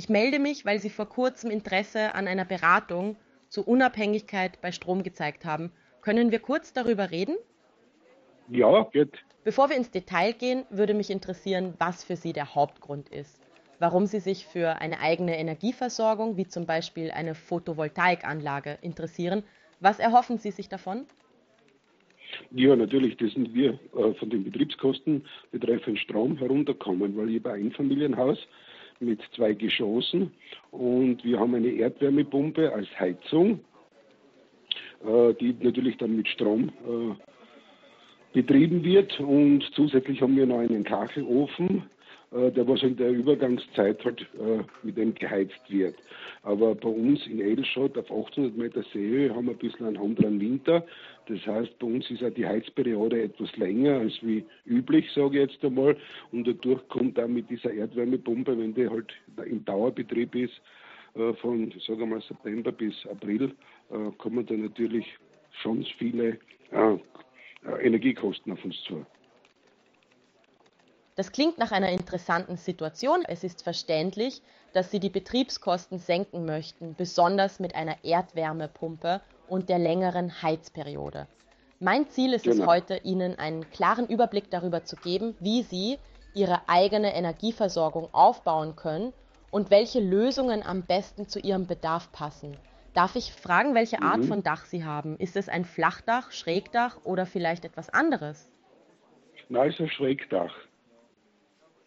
Ich melde mich, weil Sie vor kurzem Interesse an einer Beratung zur Unabhängigkeit bei Strom gezeigt haben. Können wir kurz darüber reden? Ja, geht. Bevor wir ins Detail gehen, würde mich interessieren, was für Sie der Hauptgrund ist. Warum Sie sich für eine eigene Energieversorgung, wie zum Beispiel eine Photovoltaikanlage, interessieren. Was erhoffen Sie sich davon? Ja, natürlich, das sind wir von den Betriebskosten betreffend Strom herunterkommen, weil ich habe ein Einfamilienhaus mit 2 Geschossen und wir haben eine Erdwärmepumpe als Heizung, die natürlich dann mit Strom betrieben wird und zusätzlich haben wir noch einen Kachelofen, der was in der Übergangszeit halt mit dem geheizt wird. Aber bei uns in Edelstadt auf 800 Meter Seehöhe haben wir ein bisschen einen anderen Winter. Das heißt, bei uns ist auch die Heizperiode etwas länger als wie üblich, sage ich jetzt einmal. Und dadurch kommt auch mit dieser Erdwärmepumpe, wenn die halt im Dauerbetrieb ist, von, sagen wir mal, September bis April, kommen da natürlich schon viele Energiekosten auf uns zu. Das klingt nach einer interessanten Situation. Es ist verständlich, dass Sie die Betriebskosten senken möchten, besonders mit einer Erdwärmepumpe und der längeren Heizperiode. Mein Ziel ist es Genau. heute, Ihnen einen klaren Überblick darüber zu geben, wie Sie Ihre eigene Energieversorgung aufbauen können und welche Lösungen am besten zu Ihrem Bedarf passen. Darf ich fragen, welche Art Mhm. von Dach Sie haben? Ist es ein Flachdach, Schrägdach oder vielleicht etwas anderes? Nein, ist ein Schrägdach.